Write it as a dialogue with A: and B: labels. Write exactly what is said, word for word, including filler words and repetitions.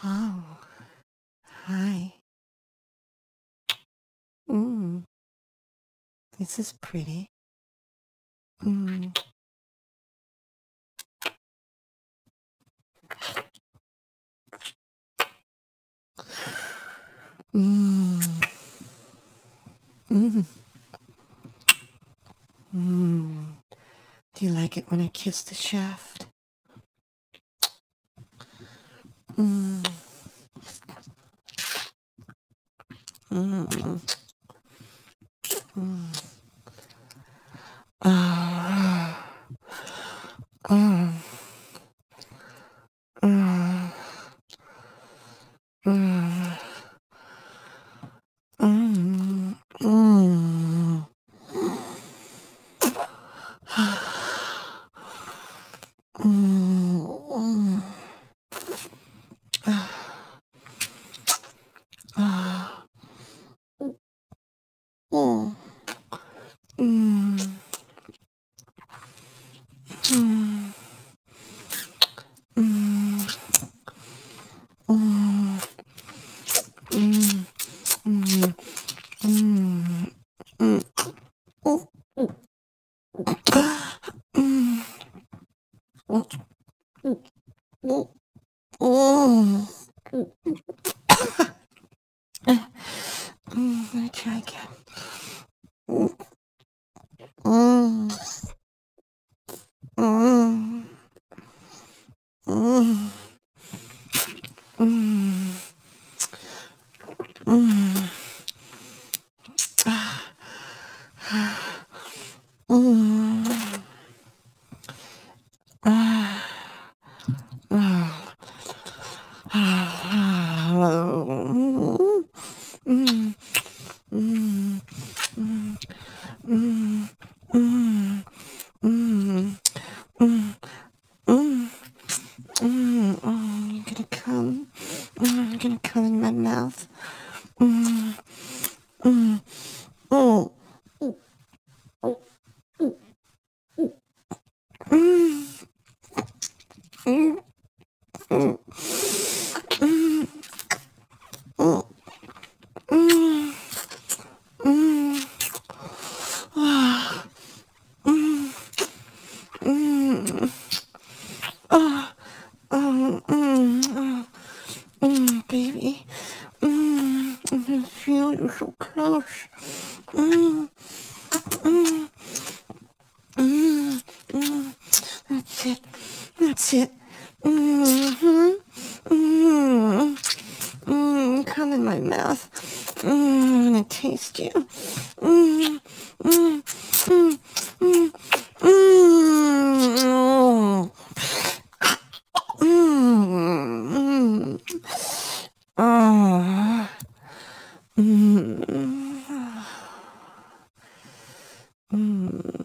A: Oh, hi. Mm, this is pretty. Mm, mm, mm, mm. Do you like it when I kiss the shaft? Mm, mm, mm. Ah, ah, ah, ah, mm, mm. Mm, mm. Ah, mm, mm, mm, mm, mm, mm, mm, mm, mm. Oh, mm, oh, oh, oh. Mm, let me try again. Mm, mm, mm, mm, mm, mm, mm, ah, ah, ah, mm, mm, mm, mm, mm, mm, mm, mm, mm. Mm, oh, you're gonna come. Mm, you're gonna come in my mouth. Mm, mm, oh, mm, mm, mm, mm, oh, mm, mm, ah, mm, mm, ah, oh, mm, oh, mm, baby. Mm, I can feel you so close. Mm, mm, mm, mm. That's it. That's it. Mm-hmm. Mm. Mm. Come in my mouth. Mm. I'm gonna taste you. Mm. Mm. Mm. Mm. Mm. Mm. Oh. Mm. Mm.